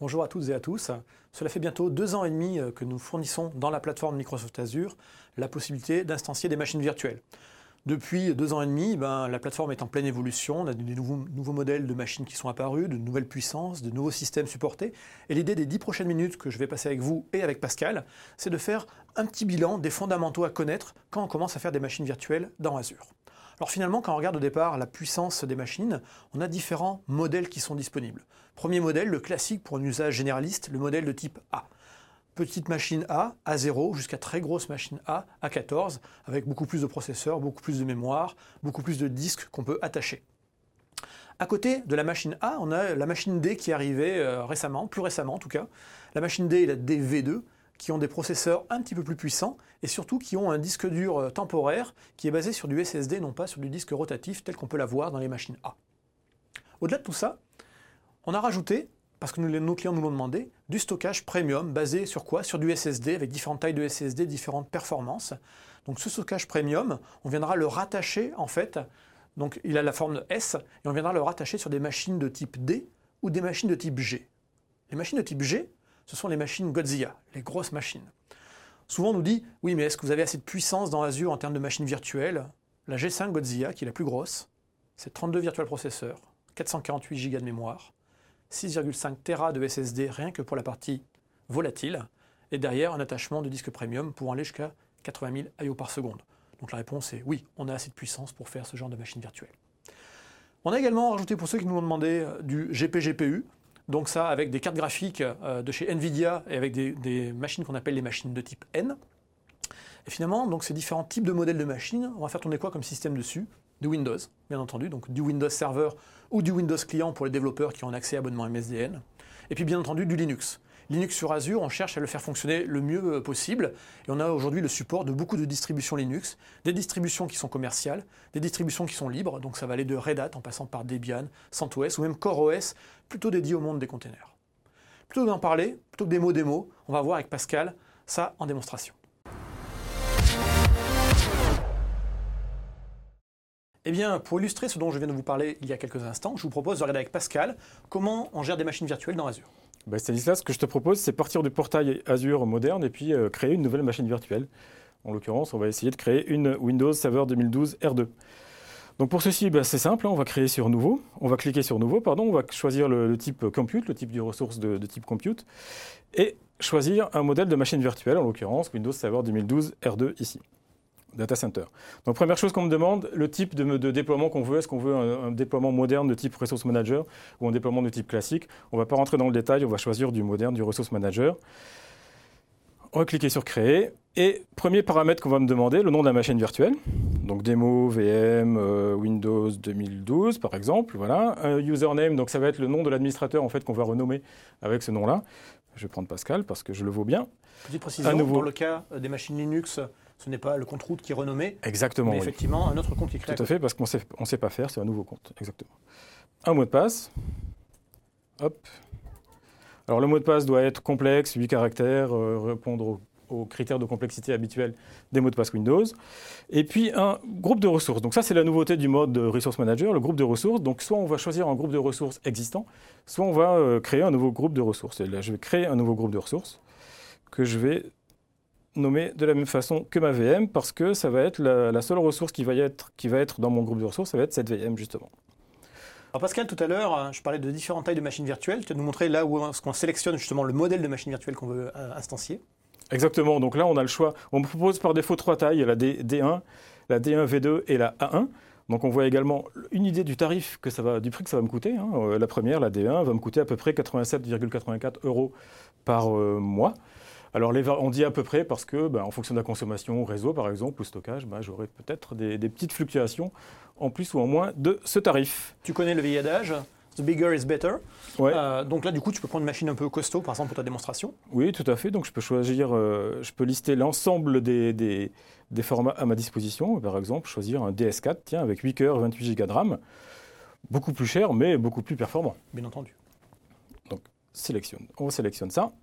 Bonjour à toutes et à tous. Cela fait bientôt 2 ans et demi que nous fournissons dans la plateforme Microsoft Azure la possibilité d'instancier des machines virtuelles. Depuis 2 ans et demi, la plateforme est en pleine évolution. On a des nouveaux modèles de machines qui sont apparus, de nouvelles puissances, de nouveaux systèmes supportés. Et l'idée des 10 prochaines minutes que je vais passer avec vous et avec Pascal, c'est de faire un petit bilan des fondamentaux à connaître quand on commence à faire des machines virtuelles dans Azure. Alors finalement, quand on regarde au départ la puissance des machines, on a différents modèles qui sont disponibles. Premier modèle, le classique pour un usage généraliste, le modèle de type A. Petite machine A, A0, jusqu'à très grosse machine A, A14, avec beaucoup plus de processeurs, beaucoup plus de mémoire, beaucoup plus de disques qu'on peut attacher. À côté de la machine A, on a la machine D qui est arrivée récemment, plus récemment en tout cas. La machine D et la DV2, qui ont des processeurs un petit peu plus puissants et surtout qui ont un disque dur temporaire qui est basé sur du SSD, non pas sur du disque rotatif tel qu'on peut l'avoir dans les machines A. Au-delà de tout ça, on a rajouté, parce que nos clients nous l'ont demandé, du stockage premium basé sur quoi? Sur du SSD avec différentes tailles de SSD, différentes performances. Donc ce stockage premium, on viendra le rattacher en fait, donc il a la forme de S, et on viendra le rattacher sur des machines de type D ou des machines de type G. Les machines de type G, ce sont les machines Godzilla, les grosses machines. Souvent on nous dit, oui mais est-ce que vous avez assez de puissance dans Azure en termes de machines virtuelles? La G5 Godzilla, qui est la plus grosse, c'est 32 virtual processeurs, 448 Go de mémoire, 6,5 Tera de SSD rien que pour la partie volatile, et derrière un attachement de disque premium pour aller jusqu'à 80 000 I/O par seconde. Donc la réponse est oui, on a assez de puissance pour faire ce genre de machine virtuelle. On a également rajouté pour ceux qui nous ont demandé du GPGPU, donc ça avec des cartes graphiques de chez Nvidia et avec des machines qu'on appelle les machines de type N. Et finalement, donc ces différents types de modèles de machines, on va faire tourner quoi comme système dessus? Du Windows, bien entendu, donc du Windows Server ou du Windows Client pour les développeurs qui ont un accès à abonnement MSDN. Et puis bien entendu du Linux. Linux sur Azure, on cherche à le faire fonctionner le mieux possible. Et on a aujourd'hui le support de beaucoup de distributions Linux, des distributions qui sont commerciales, des distributions qui sont libres, donc ça va aller de Red Hat en passant par Debian, CentOS ou même CoreOS, plutôt dédié au monde des containers. Plutôt que d'en parler, plutôt que des mots démos, on va voir avec Pascal ça en démonstration. Eh bien, pour illustrer ce dont je viens de vous parler il y a quelques instants, je vous propose de regarder avec Pascal comment on gère des machines virtuelles dans Azure. Stanislas, ce que je te propose, c'est partir du portail Azure moderne et puis créer une nouvelle machine virtuelle. En l'occurrence, on va essayer de créer une Windows Server 2012 R2. Donc pour ceci, c'est simple, on va cliquer sur Nouveau, on va choisir le type Compute, le type de ressource de type Compute, et choisir un modèle de machine virtuelle, en l'occurrence Windows Server 2012 R2 ici. Data Center. Donc première chose qu'on me demande, le type de déploiement qu'on veut. Est-ce qu'on veut un déploiement moderne de type Resource Manager ou un déploiement de type classique? On ne va pas rentrer dans le détail, on va choisir du moderne, du Resource Manager. On va cliquer sur Créer. Et premier paramètre qu'on va me demander, le nom de la machine virtuelle. Donc démo, VM, Windows 2012 par exemple. Voilà. Un username, donc ça va être le nom de l'administrateur en fait, qu'on va renommer avec ce nom-là. Je vais prendre Pascal parce que je le vaux bien. Petite précision, dans le cas des machines Linux, ce n'est pas le compte root qui est renommé, exactement, mais effectivement un autre compte qui est créé. Tout à fait, parce qu'on ne sait pas faire, c'est un nouveau compte, exactement. Un mot de passe. Hop. Alors le mot de passe doit être complexe, 8 caractères, répondre aux critères de complexité habituels des mots de passe Windows. Et puis un groupe de ressources. Donc ça, c'est la nouveauté du mode Resource Manager, le groupe de ressources. Donc soit on va choisir un groupe de ressources existant, soit on va créer un nouveau groupe de ressources. Et là, je vais créer un nouveau groupe de ressources que je vais nommer de la même façon que ma VM, parce que ça va être la seule ressource qui va être dans mon groupe de ressources, ça va être cette VM justement. Alors Pascal, tout à l'heure, je parlais de différentes tailles de machines virtuelles. Tu vas nous montrer là où on sélectionne justement le modèle de machine virtuelle qu'on veut instancier. Exactement, donc là on a le choix. On me propose par défaut 3 tailles, il y a la D1, la D1 V2 et la A1. Donc on voit également une idée du tarif, du prix que ça va me coûter. La première, la D1, va me coûter à peu près 87,84 € par mois. Alors on dit à peu près parce que, en fonction de la consommation réseau par exemple, ou stockage, j'aurai peut-être des petites fluctuations en plus ou en moins de ce tarif. Tu connais le vieil adage, the bigger is better. Ouais. Donc là du coup tu peux prendre une machine un peu costaud par exemple pour ta démonstration. Oui, tout à fait. Donc je peux choisir, je peux lister l'ensemble des formats à ma disposition. Par exemple, choisir un DS4, avec 8 cœurs, 28 Go de RAM. Beaucoup plus cher, mais beaucoup plus performant. Bien entendu. Donc on sélectionne ça.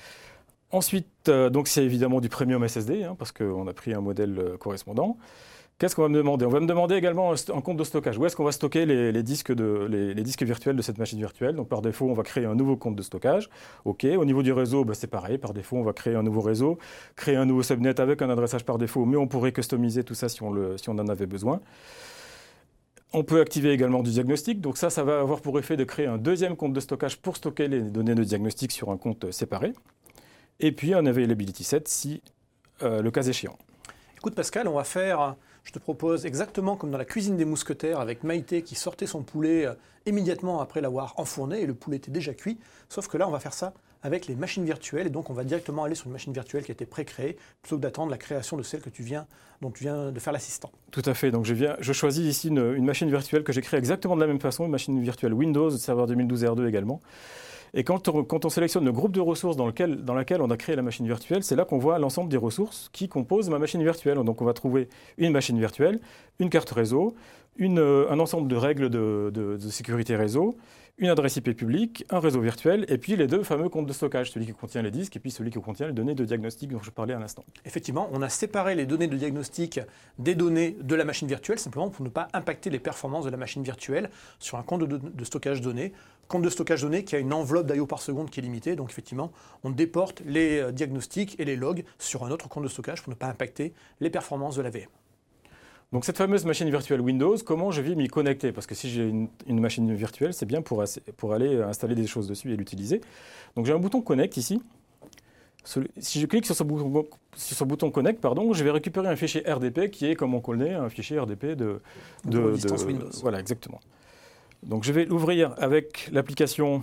Ensuite, donc c'est évidemment du premium SSD, parce qu'on a pris un modèle correspondant. Qu'est-ce qu'on va me demander? On va me demander également un compte de stockage. Où est-ce qu'on va stocker les disques virtuels de cette machine virtuelle? Donc par défaut, on va créer un nouveau compte de stockage. OK. Au niveau du réseau, c'est pareil. Par défaut, on va créer un nouveau réseau, créer un nouveau subnet avec un adressage par défaut, mais on pourrait customiser tout ça si on en avait besoin. On peut activer également du diagnostic. Donc ça va avoir pour effet de créer un deuxième compte de stockage pour stocker les données de diagnostic sur un compte séparé. Et puis un availability set si le cas échéant. Écoute Pascal, on va faire, je te propose exactement comme dans la cuisine des mousquetaires avec Maïté qui sortait son poulet immédiatement après l'avoir enfourné et le poulet était déjà cuit. Sauf que là, on va faire ça avec les machines virtuelles et donc on va directement aller sur une machine virtuelle qui a été pré-créée plutôt que d'attendre la création de celle dont tu viens de faire l'assistant. Tout à fait. Donc je choisis ici une machine virtuelle que j'ai créée exactement de la même façon, une machine virtuelle Windows, serveur 2012 R2 également. Et quand on sélectionne le groupe de ressources dans laquelle on a créé la machine virtuelle, c'est là qu'on voit l'ensemble des ressources qui composent ma machine virtuelle. Donc on va trouver une machine virtuelle, une carte réseau, un ensemble de règles de sécurité réseau, une adresse IP publique, un réseau virtuel, et puis les deux fameux comptes de stockage, celui qui contient les disques et puis celui qui contient les données de diagnostic dont je parlais à l'instant. Effectivement, on a séparé les données de diagnostic des données de la machine virtuelle, simplement pour ne pas impacter les performances de la machine virtuelle sur un compte de stockage données. Compte de stockage données qui a une enveloppe d'IO par seconde qui est limitée, donc effectivement, on déporte les diagnostics et les logs sur un autre compte de stockage pour ne pas impacter les performances de la VM. Donc cette fameuse machine virtuelle Windows, comment je vais m'y connecter? Parce que si j'ai une machine virtuelle, c'est bien pour aller installer des choses dessus et l'utiliser. Donc j'ai un bouton Connect ici. Si je clique sur ce bouton Connect, je vais récupérer un fichier RDP qui est, comme on connaît, un fichier RDP de distance Windows. Voilà, exactement. Donc je vais l'ouvrir avec l'application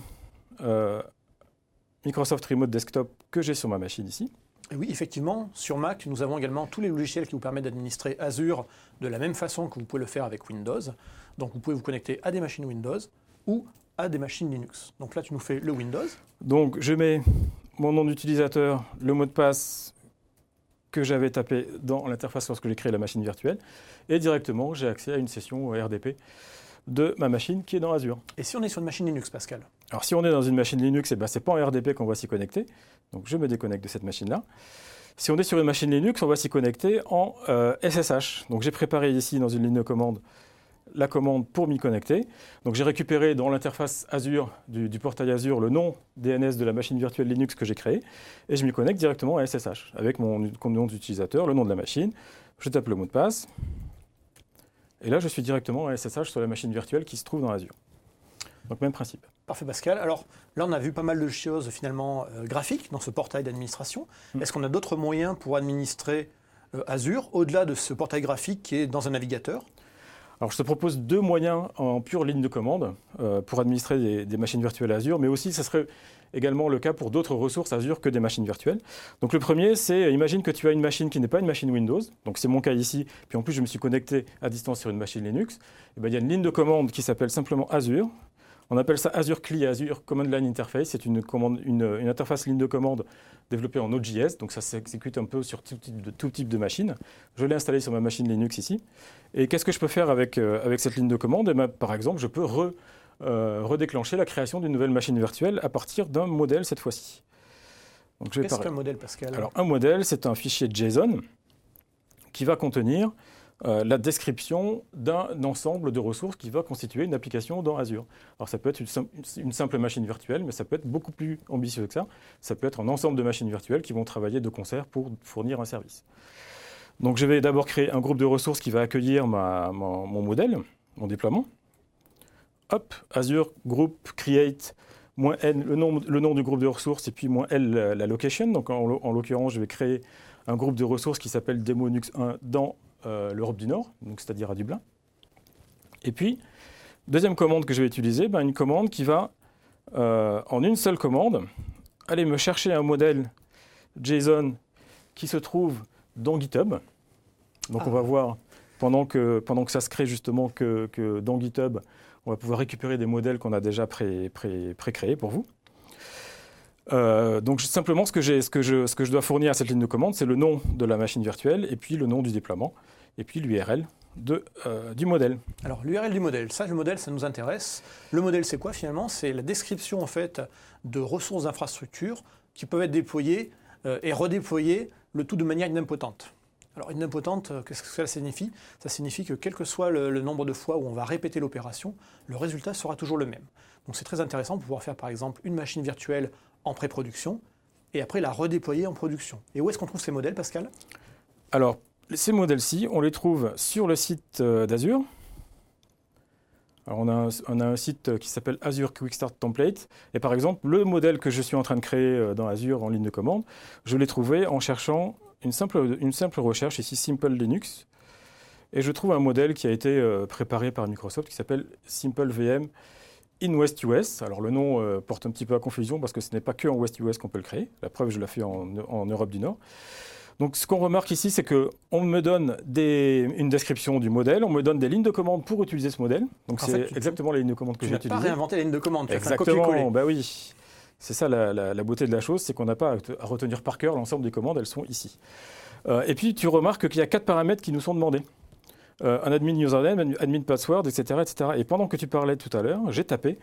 Microsoft Remote Desktop que j'ai sur ma machine ici. Et oui, effectivement, sur Mac, nous avons également tous les logiciels qui vous permettent d'administrer Azure de la même façon que vous pouvez le faire avec Windows. Donc vous pouvez vous connecter à des machines Windows ou à des machines Linux. Donc là, tu nous fais le Windows. Donc je mets mon nom d'utilisateur, le mot de passe que j'avais tapé dans l'interface lorsque j'ai créé la machine virtuelle, et directement, j'ai accès à une session RDP de ma machine qui est dans Azure. Et si on est sur une machine Linux, Pascal? Alors si on est dans une machine Linux, c'est pas en RDP qu'on va s'y connecter. Donc je me déconnecte de cette machine-là. Si on est sur une machine Linux, on va s'y connecter en SSH. Donc j'ai préparé ici dans une ligne de commande la commande pour m'y connecter. Donc j'ai récupéré dans l'interface Azure du portail Azure le nom DNS de la machine virtuelle Linux que j'ai créée et je m'y connecte directement à SSH avec mon nom d'utilisateur, le nom de la machine. Je tape le mot de passe. Et là, je suis directement à SSH sur la machine virtuelle qui se trouve dans Azure. Donc, même principe. Parfait, Pascal. Alors, là, on a vu pas mal de choses, finalement, graphiques dans ce portail d'administration. Est-ce qu'on a d'autres moyens pour administrer Azure, au-delà de ce portail graphique qui est dans un navigateur? Alors, je te propose deux moyens en pure ligne de commande pour administrer des machines virtuelles Azure, mais aussi, ça serait également le cas pour d'autres ressources Azure que des machines virtuelles. Donc le premier, c'est, imagine que tu as une machine qui n'est pas une machine Windows, donc c'est mon cas ici, puis en plus je me suis connecté à distance sur une machine Linux, et bien, il y a une ligne de commande qui s'appelle simplement Azure. On appelle ça Azure CLI, Azure Command Line Interface. C'est une interface ligne de commande développée en Node.js, donc ça s'exécute un peu sur tout type de machine. Je l'ai installé sur ma machine Linux ici. Et qu'est-ce que je peux faire avec cette ligne de commande? Par exemple, je peux redéclencher la création d'une nouvelle machine virtuelle à partir d'un modèle cette fois-ci. Qu'est-ce qu'un modèle, Pascal? Alors, un modèle, c'est un fichier JSON qui va contenir la description d'un ensemble de ressources qui va constituer une application dans Azure. Alors ça peut être une simple machine virtuelle, mais ça peut être beaucoup plus ambitieux que ça. Ça peut être un ensemble de machines virtuelles qui vont travailler de concert pour fournir un service. Donc je vais d'abord créer un groupe de ressources qui va accueillir mon modèle, mon déploiement. Hop, Azure Group Create -n, le nom du groupe de ressources, et puis -l la location. Donc en l'occurrence, je vais créer un groupe de ressources qui s'appelle DemoNux 1 dans l'Europe du Nord, donc c'est-à-dire à Dublin. Et puis, deuxième commande que je vais utiliser, une commande qui va, en une seule commande, aller me chercher un modèle JSON qui se trouve dans GitHub. Donc on va voir, pendant que ça se crée justement, que dans GitHub, on va pouvoir récupérer des modèles qu'on a déjà pré-créés pour vous. Donc simplement, ce que je dois fournir à cette ligne de commande, c'est le nom de la machine virtuelle, et puis le nom du déploiement, et puis l'URL du modèle. Alors l'URL du modèle, le modèle, ça nous intéresse. Le modèle, c'est quoi finalement? C'est la description en fait de ressources d'infrastructure qui peuvent être déployées et redéployées, le tout de manière idempotente. Alors idempotente, qu'est-ce que cela signifie? Ça signifie que quel que soit le nombre de fois où on va répéter l'opération, le résultat sera toujours le même. Donc c'est très intéressant pour pouvoir faire par exemple une machine virtuelle en pré-production et après la redéployer en production. Et où est-ce qu'on trouve ces modèles, Pascal? Alors, ces modèles-ci, on les trouve sur le site d'Azure. Alors on a un site qui s'appelle Azure Quick Start Template. Et par exemple, le modèle que je suis en train de créer dans Azure en ligne de commande, je l'ai trouvé en cherchant une simple recherche, ici Simple Linux. Et je trouve un modèle qui a été préparé par Microsoft qui s'appelle Simple VM in WestUS. Alors le nom porte un petit peu à confusion parce que ce n'est pas que en WestUS qu'on peut le créer. La preuve, je l'ai fait en Europe du Nord. Donc ce qu'on remarque ici, c'est qu'on me donne une description du modèle, on me donne des lignes de commande pour utiliser ce modèle. Donc c'est exactement les lignes de commande que j'ai utilisées. Tu n'as pas réinventé les lignes de commande, tu as fait un Exactement, copier-coller. bah oui. C'est ça la beauté de la chose, c'est qu'on n'a pas à retenir par cœur l'ensemble des commandes, elles sont ici. Et puis tu remarques qu'il y a 4 paramètres qui nous sont demandés. Un admin username, admin password, etc., etc. Et pendant que tu parlais tout à l'heure, j'ai tapé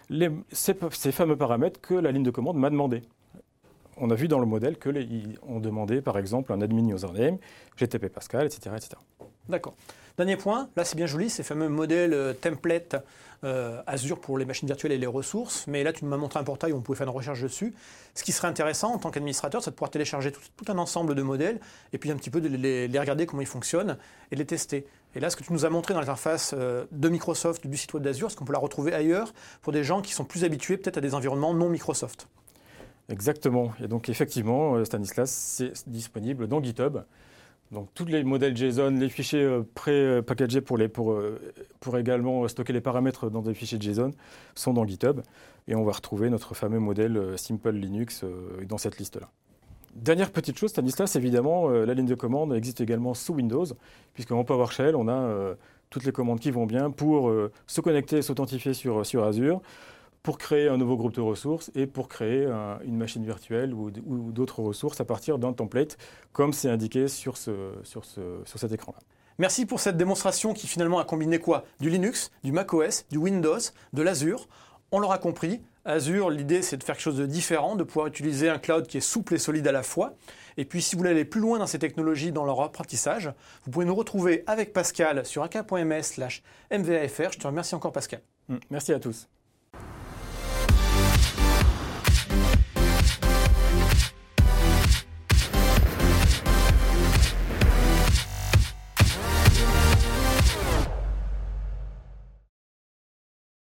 ces fameux paramètres que la ligne de commande m'a demandé. On a vu dans le modèle qu'on demandait par exemple un admin username, GTP Pascal, etc., etc. D'accord. Dernier point, là c'est bien joli, ces fameux modèles template Azure pour les machines virtuelles et les ressources, mais là tu m'as montré un portail où on pouvait faire une recherche dessus. Ce qui serait intéressant en tant qu'administrateur, c'est de pouvoir télécharger tout un ensemble de modèles et puis un petit peu de les regarder comment ils fonctionnent et les tester. Et là, ce que tu nous as montré dans l'interface de Microsoft, du site web d'Azure, est-ce qu'on peut la retrouver ailleurs pour des gens qui sont plus habitués peut-être à des environnements non Microsoft? Exactement. Et donc effectivement, Stanislas, c'est disponible dans GitHub. Donc tous les modèles JSON, les fichiers pré-packagés pour également stocker les paramètres dans des fichiers JSON sont dans GitHub. Et on va retrouver notre fameux modèle Simple Linux dans cette liste-là. Dernière petite chose, Stanislas, évidemment, la ligne de commande existe également sous Windows, puisqu'en PowerShell, on a toutes les commandes qui vont bien pour se connecter et s'authentifier sur Azure, pour créer un nouveau groupe de ressources et pour créer une machine virtuelle ou d'autres ressources à partir d'un template, comme c'est indiqué sur cet écran-là. Merci pour cette démonstration qui finalement a combiné quoi? Du Linux, du macOS, du Windows, de l'Azure. On l'aura compris, Azure, l'idée c'est de faire quelque chose de différent, de pouvoir utiliser un cloud qui est souple et solide à la fois. Et puis si vous voulez aller plus loin dans ces technologies, dans leur apprentissage, vous pouvez nous retrouver avec Pascal sur aka.ms/mvafr. Je te remercie encore Pascal. Merci à tous.